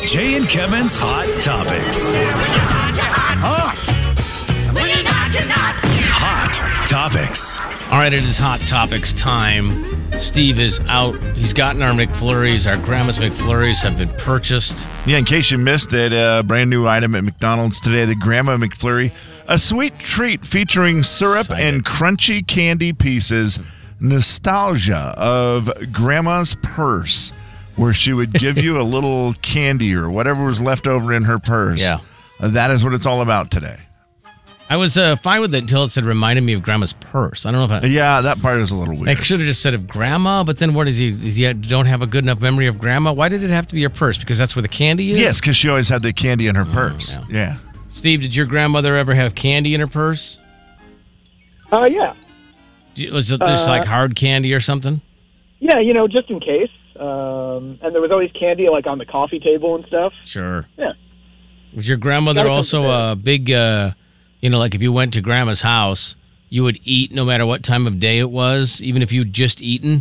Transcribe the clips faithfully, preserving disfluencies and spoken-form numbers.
Jay and Kevin's Hot Topics. Hot Topics. All right, it is Hot Topics time. Steve is out. He's gotten our McFlurries. Our Grandma's McFlurries have been purchased. Yeah, in case you missed it, a brand new item at McDonald's today, the Grandma McFlurry. A sweet treat featuring syrup Excited. and crunchy candy pieces. Nostalgia of Grandma's purse, where she would give you a little candy or whatever was left over in her purse. Yeah. Uh, that is what it's all about today. I was uh, fine with it until it said reminded me of Grandma's purse. I don't know if I... Yeah, that part is a little weird. I should have just said of Grandma, but then what is he? Is he don't have a good enough memory of Grandma? Why did it have to be your purse? Because that's where the candy is? Yes, because she always had the candy in her purse. yeah. yeah. Steve, did your grandmother ever have candy in her purse? Uh, yeah. Was it just Uh, like hard candy or something? Yeah, you know, just in case. Um, and there was always candy, like, on the coffee table and stuff. Sure. Yeah. Was your grandmother Gotta come also prepared. a big, uh, you know, like if you went to Grandma's house, you would eat no matter what time of day it was, even if you'd just eaten?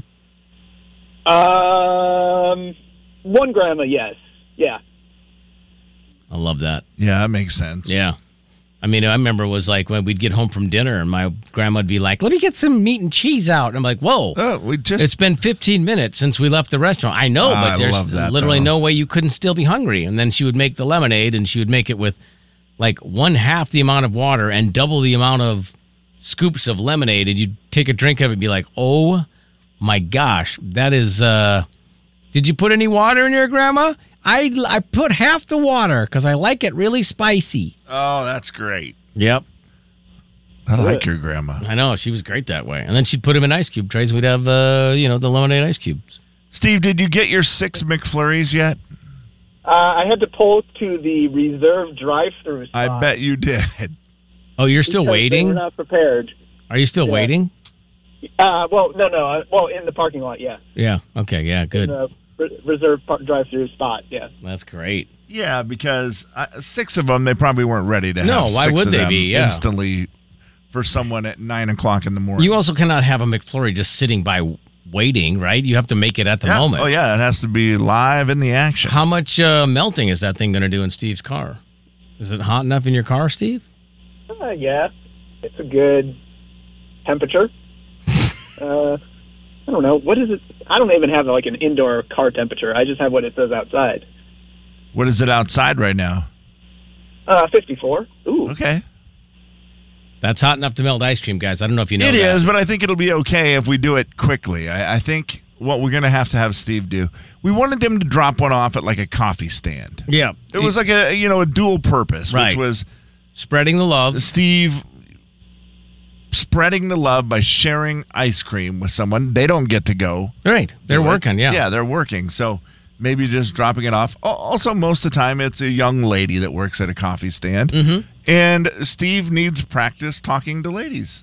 Um, one grandma, yes. Yeah. I love that. Yeah, that makes sense. Yeah. I mean, I remember it was like when we'd get home from dinner and my grandma would be like, let me get some meat and cheese out. And I'm like, whoa. Oh, we just... It's been fifteen minutes since we left the restaurant. I know, I but there's love that, literally though. no way you couldn't still be hungry. And then she would make the lemonade, and she would make it with like one half the amount of water and double the amount of scoops of lemonade. And you'd take a drink of it and be like, oh my gosh, that is, uh, did you put any water in your grandma? I, I put half the water because I like it really spicy. Oh, that's great. Yep. I like your grandma. I know. She was great that way. And then she'd put them in ice cube trays. We'd have, uh, you know, the lemonade ice cubes. Steve, did you get your six McFlurries yet? Uh, I had to pull to the reserve drive-through spot. I bet you did. Oh, you're still because They waiting? were not prepared. Are you still Yeah. waiting? Uh, well, no, no. uh, Well, in the parking lot, yeah. Yeah. Okay. Yeah. Good. In the re- reserve par- drive-through spot, yeah. That's great. Yeah, because uh, six of them, they probably weren't ready to have No, why six would of they them be? Yeah. instantly for someone at nine o'clock in the morning. You also cannot have a McFlurry just sitting by waiting, right? You have to make it at the yeah. moment. Oh, yeah, it has to be live in the action. How much uh, melting is that thing going to do in Steve's car? Is it hot enough in your car, Steve? Uh, yeah. It's a good temperature. uh, I don't know. What is it? I don't even have, like, an indoor car temperature. I just have what it says outside. What is it outside right now? Uh, fifty-four. Ooh. Okay. That's hot enough to melt ice cream, guys. I don't know if you know It that. is, but I think it'll be okay if we do it quickly. I, I think what we're going to have to have Steve do, we wanted him to drop one off at like a coffee stand. Yeah. It was like a, you know, a dual purpose, Right. which was Spreading the love. Steve spreading the love by sharing ice cream with someone. They don't get to go. Right. They're do it. working, yeah. Yeah, they're working. So maybe just dropping it off. Al- Also, most of the time, it's a young lady that works at a coffee stand. Mm-hmm. And Steve needs practice talking to ladies.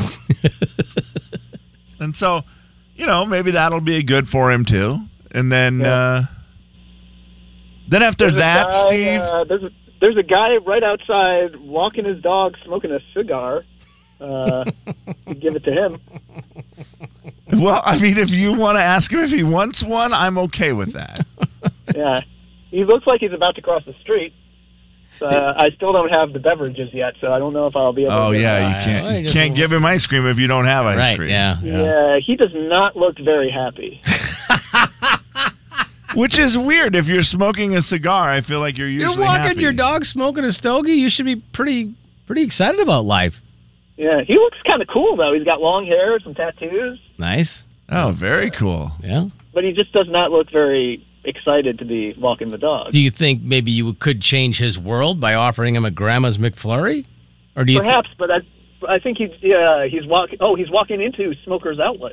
And so, you know, maybe that'll be good for him, too. And then, Yeah. uh, then after There's a that, guy, Steve... Uh, there's, a, there's a guy right outside walking his dog, smoking a cigar. Uh, you give it to him. Well, I mean, if you want to ask him if he wants one, I'm okay with that. Yeah. He looks like he's about to cross the street. Uh, I still don't have the beverages yet, so I don't know if I'll be able Oh, to. yeah, you Uh, can't well, you he just- can't give him ice cream if you don't have ice Right, cream. yeah. Yeah, he does not look very happy. Which is weird. If you're smoking a cigar, I feel like you're usually You're walking happy. your dog smoking a stogie. You should be pretty pretty excited about life. Yeah, he looks kind of cool, though. He's got long hair, some tattoos, Nice. Oh, very cool. Yeah. but he just does not look very excited to be walking the dog. Do you think maybe you could change his world by offering him a Grandma's McFlurry? Or do you thi- Perhaps, but I, I think he's yeah he's walking. Oh, he's walking into Smoker's Outlet.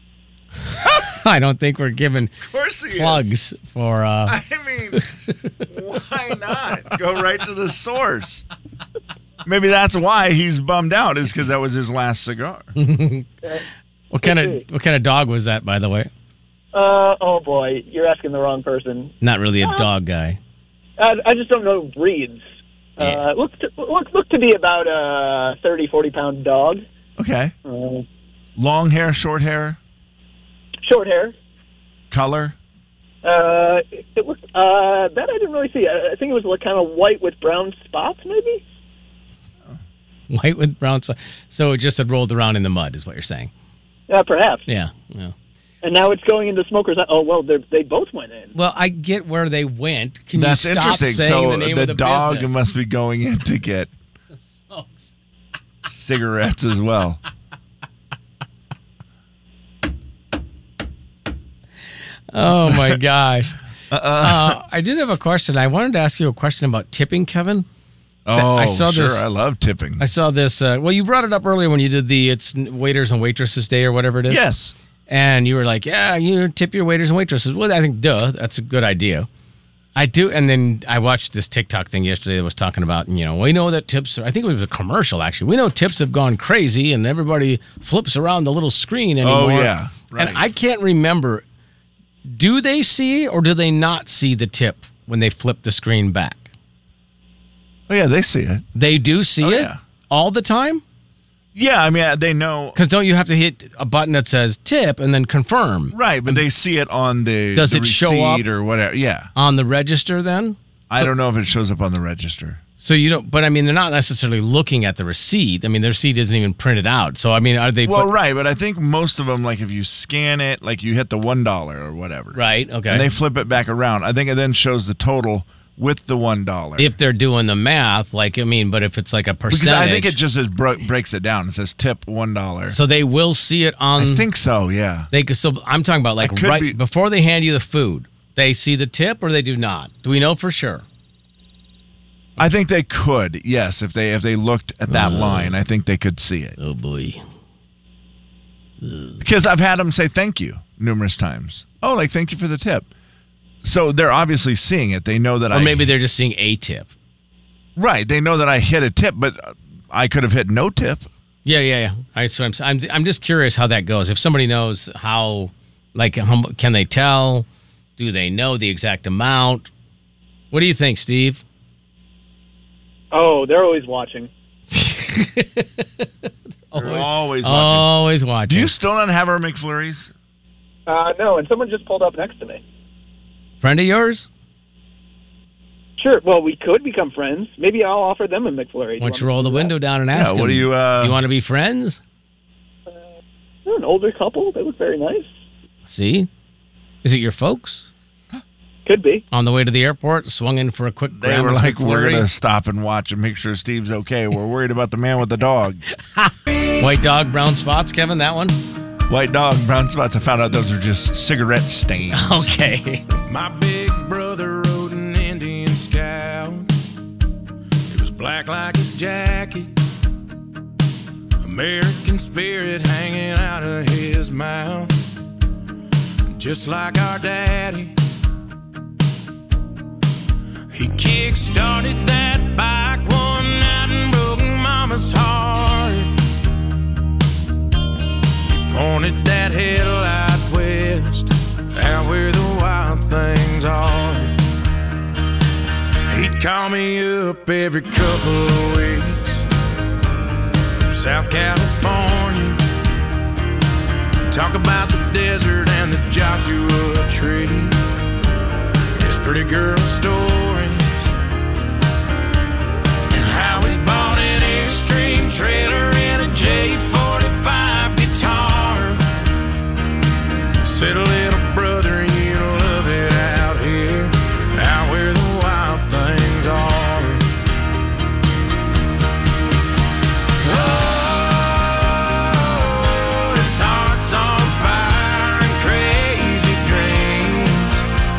I don't think we're giving Of course he is. plugs for uh I mean, why not? Go right to the source. Maybe that's why he's bummed out, is because that was his last cigar. what kind of what kind of dog was that, by the way? Uh oh boy, you're asking the wrong person. Not really a dog guy. I, I just don't know breeds. Yeah. Uh, look to, look look to be about a thirty, forty pound dog. Okay. Uh, Long hair, short hair, short hair. color. Uh, it, it looked uh, that I didn't really see. I, I think it was like kind of white with brown spots, maybe. White with brown spots. So it just had rolled around in the mud, is what you're saying? Yeah, perhaps. Yeah. Yeah. And now it's going into smokers. Oh well, they they both went in. Well, I get where they went. Can That's you stop interesting. saying So the name the, of the dog business? must be going in to get Smokes. cigarettes as well. Oh my gosh. Uh, I did have a question. I wanted to ask you a question about tipping, Kevin. Oh, I saw sure. this- I love tipping. I saw this. Uh, well, you brought it up earlier when you did the it's waiters and waitresses day or whatever it is. Yes. And you were like, yeah, you tip your waiters and waitresses. Well, I think, duh, that's a good idea. I do. And then I watched this TikTok thing yesterday that was talking about, you know, we know that tips are, I think it was a commercial actually. We know tips have gone crazy and everybody flips around the little screen anymore. Oh, yeah. Right. And I can't remember, do they see or do they not see the tip when they flip the screen back? Oh, yeah, they see it. They do see Oh, it yeah. all the time? Yeah, I mean, they know. Because don't you have to hit a button that says tip and then confirm Right, but they see it on the, Does the it show receipt up? or whatever. Yeah. on the register then? I don't know if it shows up on the register. So you don't, but I mean, they're not necessarily looking at the receipt. I mean, their receipt isn't even printed out. So I mean, are they? Well, but- right, but I think most of them, like if you scan it, like you hit the one dollar or whatever. right. Okay. And they flip it back around. I think it then shows the total with the one dollar. if they're doing the math, like I mean, but if it's like a percentage, Because I think it just is bro- breaks it down. It says tip one dollar. so they will see it on. I think so. Yeah. they could. So I'm talking about like I could right be- before they hand you the food, they see the tip or they do not. Do we know for sure? I think they could. Yes, if they if they looked at that line, I think they could see it. Oh boy. Because I've had them say thank you numerous times. Oh, like thank you for the tip. So they're obviously seeing it. They know that Or I maybe they're just seeing a tip. right. They know that I hit a tip, but I could have hit no tip. Yeah, yeah, yeah. All right, so I'm, I'm, I'm just curious how that goes. If somebody knows how, like, how, can they tell? Do they know the exact amount? What do you think, Steve? Oh, they're always watching. They're always watching. Always watching. Do you still not have our McFlurries? Uh, no, and someone just pulled up next to me. Friend of yours? Sure. Well, we could become friends. Maybe I'll offer them a McFlurry. Why don't you roll the window down and Yeah, ask what him, do you, uh, do you want to be friends? They're an older couple. They look very nice. See? Is it your folks? Could be. On the way to the airport, swung in for a quick They were Grandma's like, we're McFlurry? going to stop and watch and make sure Steve's okay. We're worried about the man with the dog. White dog, brown spots, Kevin, that one? White dog, brown spots. I found out those are just cigarette stains. Okay. My big brother rode an Indian Scout. It was black like his jacket. American spirit hanging out of his mouth. Just like our daddy. He kick-started that bike one night and broke Mama's heart. He pointed that headlight west, out where the wild things are. He'd call me up every couple of weeks from South California. Talk about the desert and the Joshua tree. His pretty girl stories. And how he bought an Airstream trailer and a J forty-five guitar. Said, little brother, you love it out here, out where the wild things are. Oh, his heart's on fire and crazy dreams.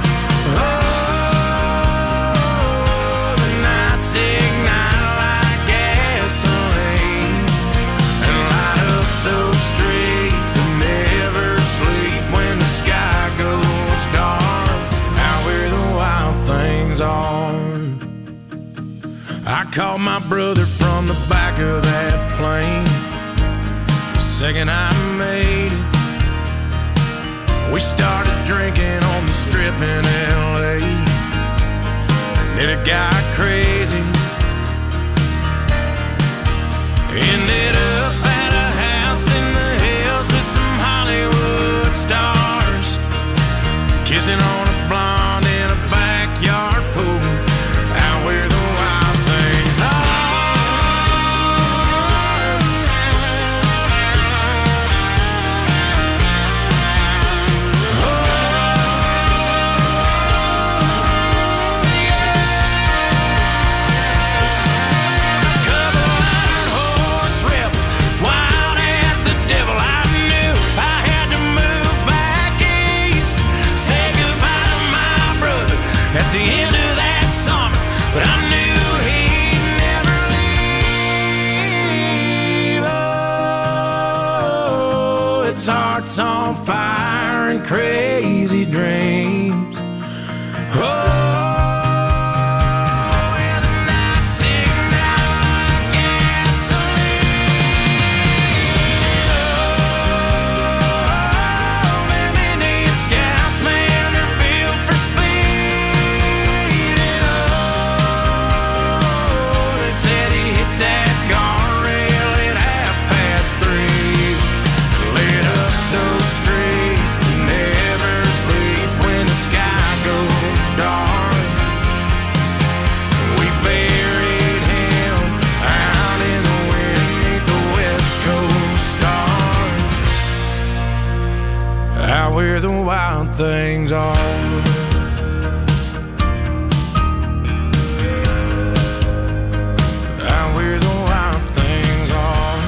Oh, the nights ignite like gasoline and light up those streets that never sleep when the sky goes dark, out where the wild things are. I called my brother from the back of that plane the second I made it. We started drinking on the strip in L A, and then it got crazy. Ended up at a house in the hills with some Hollywood stars, kissing on a blind but I knew he'd never leave. Oh, its heart's on fire and crazy dreams. Oh. Where the wild things are. Out where the wild things are.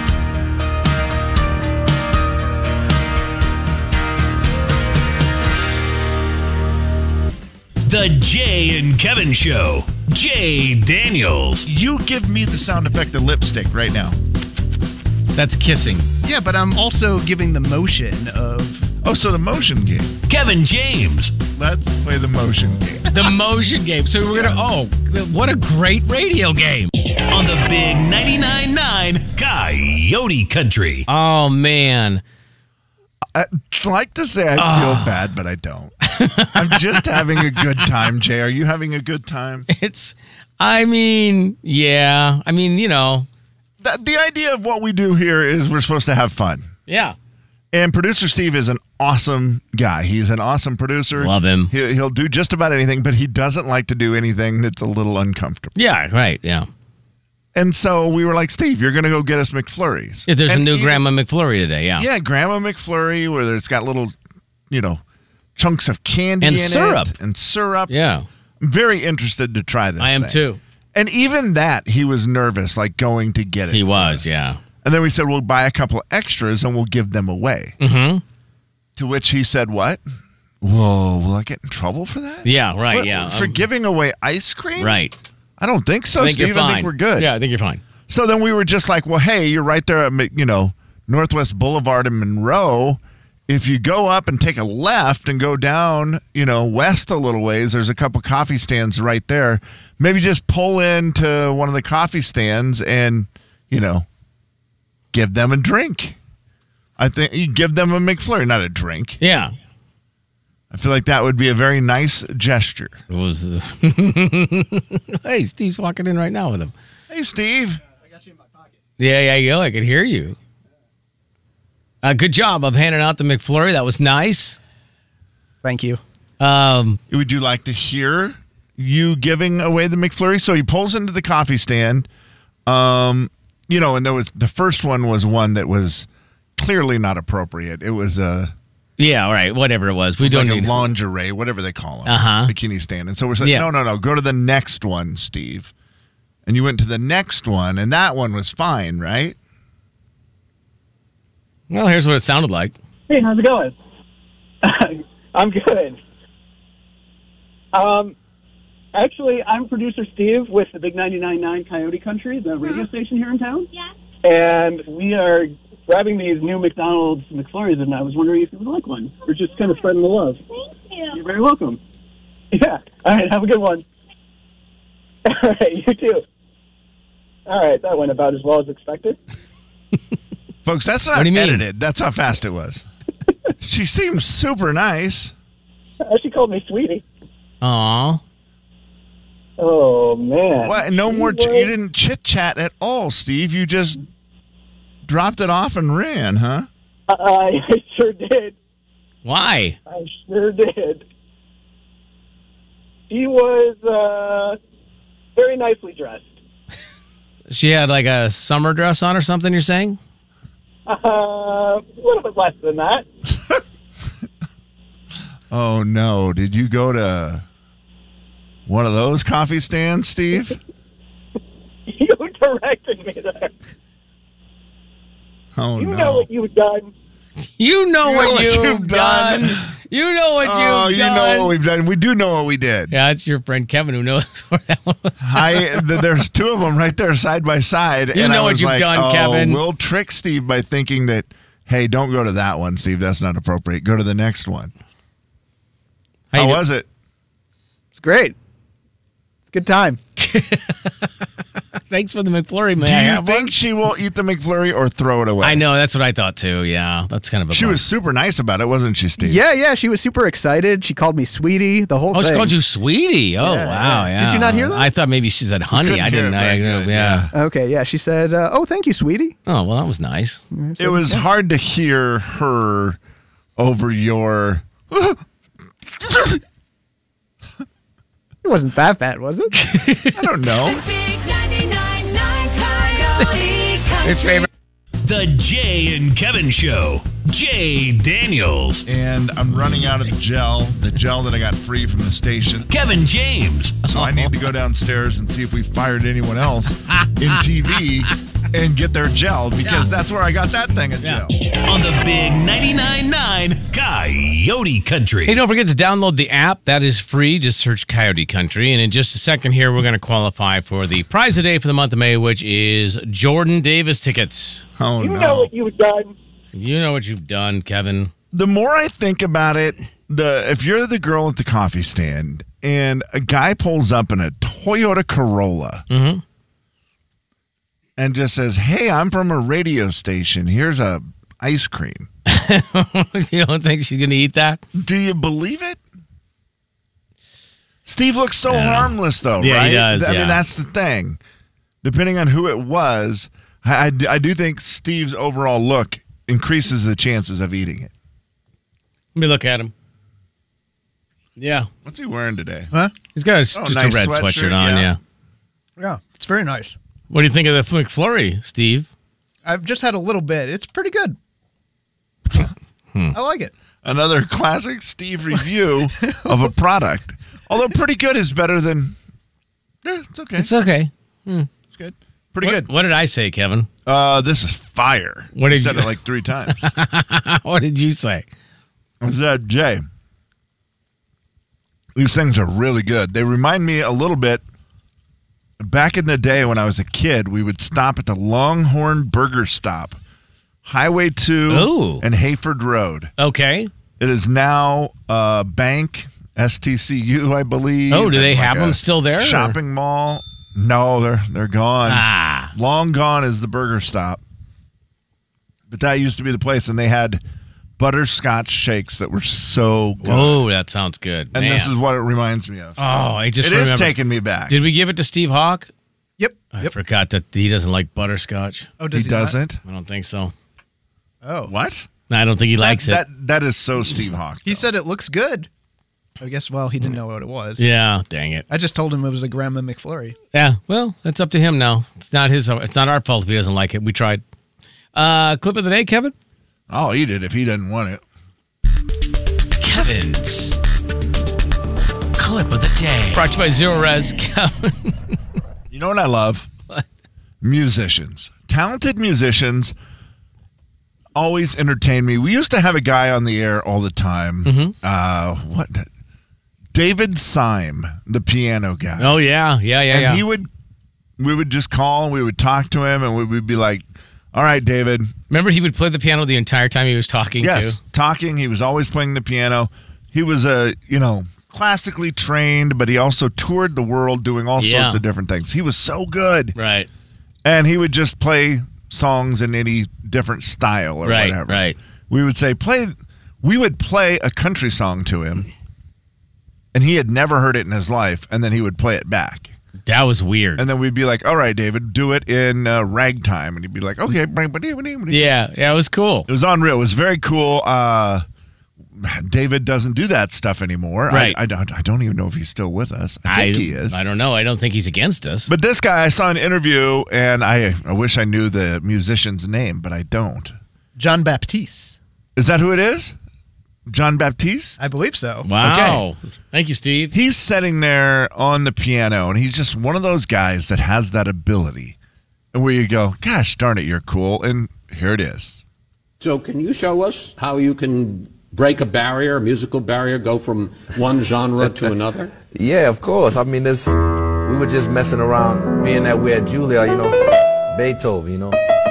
The Jay and Kevin Show. Jay Daniels. You give me the sound effect of lipstick right now. That's kissing. Yeah, but I'm also giving the motion of. Oh, so the motion game. Kevin James. Let's play the motion game. The motion game. So we're going to, oh, what a great radio game. On the big ninety-nine point nine Coyote Country. Oh, man. I'd like to say I feel bad, but I don't. I'm just having a good time, Jay. Are you having a good time? It's, I mean, yeah. I mean, you know. The, the idea of what we do here is we're supposed to have fun. Yeah. And producer Steve is an awesome guy. He's an awesome producer. Love him. He, he'll do just about anything, but he doesn't like to do anything that's a little uncomfortable. Yeah, right. Yeah. And so we were like, Steve, you're going to go get us McFlurries. Yeah, there's and a new even, Grandma McFlurry today. Yeah. Yeah, Grandma McFlurry, where it's got little, you know, chunks of candy And in syrup. it. And syrup. Yeah. I'm very interested to try this I am thing. too. And even that, he was nervous, like going to get it. He for was, us. yeah. And then we said, we'll buy a couple extras and we'll give them away. Mm-hmm. To which he said, what? Whoa, will I get in trouble for that? Yeah, right, What, yeah. For Um, giving away ice cream? Right. I don't think so, I think Steve. you're fine. I think we're good. Yeah, I think you're fine. So then we were just like, well, hey, you're right there at, you know, Northwest Boulevard in Monroe. If you go up and take a left and go down, you know, west a little ways, there's a couple coffee stands right there. Maybe just pull into one of the coffee stands and, you know, give them a drink. I think you give them a McFlurry, not a drink. Yeah. I feel like that would be a very nice gesture. It was. Uh, hey, Steve's walking in right now with him. Hey, Steve. Yeah, yeah, you go. I could hear you. Uh, good job of handing out the McFlurry. That was nice. Thank you. Um, Would you like to hear you giving away the McFlurry? So he pulls into the coffee stand. Um, you know, and there was the first one was one that was clearly not appropriate. It was a yeah, all right, whatever it was. We don't like need a lingerie, whatever they call them, Uh-huh. bikini stand. And so we're saying, Yeah. no, no, no, go to the next one, Steve. And you went to the next one, and that one was fine, right? Well, here's what it sounded like. Hey, how's it going? I'm good. Um, actually, I'm producer Steve with the Big ninety-nine point nine Coyote Country, the radio station here in town. Yeah. And we are grabbing these new McDonald's McFlurries, and I was wondering if you would like one. We're just kind of spreading the love. Thank you. You're very welcome. Yeah. All right, have a good one. All right, you too. All right, that went about as well as expected. Folks, that's What not do you mean? edited. That's how fast it was. She seems super nice. She called me sweetie. Aw. Oh, man. What? No She more. Ch- was- you didn't chit chat at all, Steve. You just dropped it off and ran, huh? I, I sure did. Why? I sure did. She was uh, very nicely dressed. She had like a summer dress on or something, you're saying? Uh, a little bit less than that. Oh no! Did you go to one of those coffee stands, Steve? You directed me there. Oh You no! know what you've done. You know You know what what you've, you've done. done. You know what Oh, you've you done. know what we've done. We do know what we did. Yeah, it's your friend Kevin who knows where that one was. I th- there's two of them right there side by side. You and know I what was you've like, done, oh, Kevin. We'll trick Steve by thinking that, hey, don't go to that one, Steve. That's not appropriate. Go to the next one. How How you do- was it? It's great. It's a good time. Thanks for the McFlurry, man. Do I you have think one? she will eat the McFlurry or throw it away? I know. That's what I thought too. Yeah, that's kind of a. She bummer. was super nice about it, wasn't she, Steve? Yeah, yeah. She was super excited. She called me sweetie. The whole Oh, thing. she called you sweetie. Oh, Yeah, wow. yeah. Yeah. Did you not hear that? I thought maybe she said honey. Couldn't I hear didn't. it I, very know. good, yeah. Okay, yeah. She said, uh, "Oh, thank you, sweetie." Oh, well, that was nice. It was hard to hear her over your. It wasn't that bad, was it? I don't know. Big ninety-nine point nine Coyote Country. His favorite. The Jay and Kevin Show. Jay Daniels. And I'm running out of gel, the gel that I got free from the station. Kevin James. So I need to go downstairs and see if we fired anyone else in T V and get their gel because that's where I got that thing of Yeah. gel. On the Big ninety-nine point nine Coyote Country. Hey, don't forget to download the app. That is free. Just search Coyote Country. And in just a second here, we're going to qualify for the prize of the day for the month of May, which is Jordan Davis tickets. Oh, You no. know what you've done. You know what you've done, Kevin. The more I think about it, the if you're the girl at the coffee stand and a guy pulls up in a Toyota Corolla Mhm. and just says, "Hey, I'm from a radio station. Here's a ice cream." You don't think she's going to eat that? Do you believe it? Steve looks so harmless, though, Yeah, right? he does, I yeah. mean, that's the thing. Depending on who it was, I, I, I do think Steve's overall look increases the chances of eating it. Let me look at him. Yeah. What's he wearing today? Huh? He's got a, Oh, just nice a red sweatshirt, sweatshirt on, yeah. yeah. Yeah, it's very nice. What do you think of the McFlurry, Steve? I've just had a little bit. It's pretty good. I like it. Another classic Steve review of a product. Although pretty good is better than. Yeah, it's okay. It's okay. It's good. Pretty What, good. what did I say, Kevin? Uh, this is fire. What You did said you- it like three times. What did you say? I said, Jay, these things are really good. They remind me a little bit. Back in the day when I was a kid, we would stop at the Longhorn Burger Stop, Highway two Ooh. and Hayford Road. Okay. It is now uh, Bank, S T C U, I believe. Oh, do they and like have a them still there, or- Shopping mall. No, they're they're gone. Ah. Long gone is the burger stop. But that used to be the place, and they had butterscotch shakes that were so good. Oh, that sounds good. and Man. this is what it reminds me of. Oh, I just It is remembered. taking me back. Did we give it to Steve Hawk? Yep. I Yep. forgot that he doesn't like butterscotch. Oh, he does he, not? doesn't? I don't think so. Oh. What? No, I don't think he likes that, it. That, that is so Steve Hawk. He though. said it looks good. I guess, well, he didn't know what it was. Yeah, dang it. I just told him it was a Grandma McFlurry. Yeah, well, that's up to him now. It's not his. It's not our fault if he doesn't like it. We tried. Uh, clip of the day, Kevin. I'll eat it if he doesn't want it. Kevin's clip of the day. Brought to you by Zero Res. Kevin. You know what I love? Musicians. Talented musicians always entertain me. We used to have a guy on the air all the time. Mm-hmm. Uh, what? David Syme, the piano guy. Oh yeah, yeah, yeah, and yeah. he would, we would just call and we would talk to him and we would be like, all right, David. Remember, he would play the piano the entire time he was talking. Yes, too? talking. He was always playing the piano. He was a, you know, classically trained, but he also toured the world doing all Yeah. sorts of different things. He was so good. Right, And he would just play songs in any different style or right, whatever. right. We would say, play, we would play a country song to him, and he had never heard it in his life, and then he would play it back. That was weird. And then we'd be like, all right, David, do it in uh, ragtime. And he'd be like, okay. It yeah, yeah, it was cool. was unreal. It was very cool. Uh, David doesn't do that stuff anymore. Right. I, I, don't, I don't even know if he's still with us. I think he is. I don't know. I don't think he's against us. But this guy, I saw an interview, and I, I wish I knew the musician's name, but I don't. John Baptiste. Is that who it is? John Baptiste? I believe so. Wow. Thank you, Steve. He's sitting there on the piano, and he's just one of those guys that has that ability. And where you go, gosh darn it, you're cool. And here it is. So can you show us how you can break a barrier, a musical barrier, go from one genre to another? Yeah, of course. I mean, this we were just messing around, being that we're at Juilliard, you know, Beethoven, you know.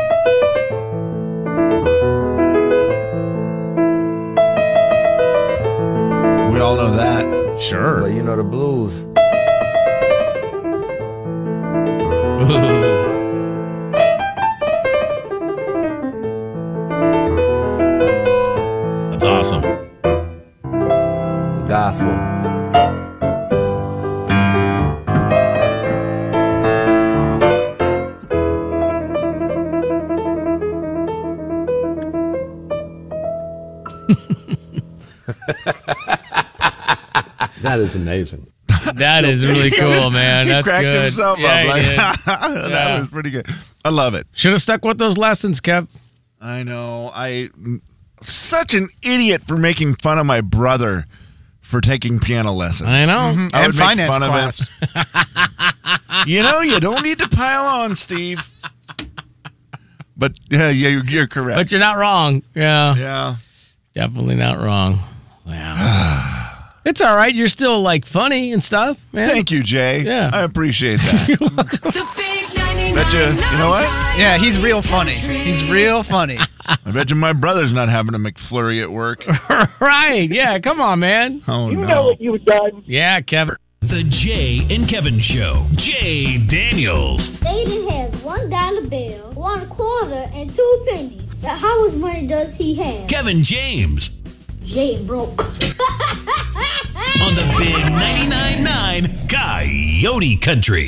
We all know that. Sure. But you know the blues. That's awesome. Gospel. That is amazing. That is really cool, man. He That's cracked good. himself Yeah, up. he Like, did. that Yeah. was pretty good. I love it. Should have stuck with those lessons, Kev. I know. I such an idiot for making fun of my brother for taking piano lessons. I know. Mhm. I And would make finance fun of class. it. You know, you don't need to pile on, Steve. But yeah, yeah, you're, you're correct. But you're not wrong. Yeah. yeah. Definitely not wrong. Wow. It's all right. You're still like funny and stuff, man. Thank you, Jay. Yeah. I appreciate that. The big ninety-nine Bet you- you know what? Yeah, he's real funny. He's real funny. I bet you my brother's not having a McFlurry at work. Right. Yeah. Come on, man. Oh, You no. know what you've done. Yeah, Kevin. The Jay and Kevin Show. Jay Daniels. Aiden has one dollar bill, one quarter, and two pennies. Now, how much money does he have? Kevin James. Jay broke. On the big ninety-nine point nine Coyote Country.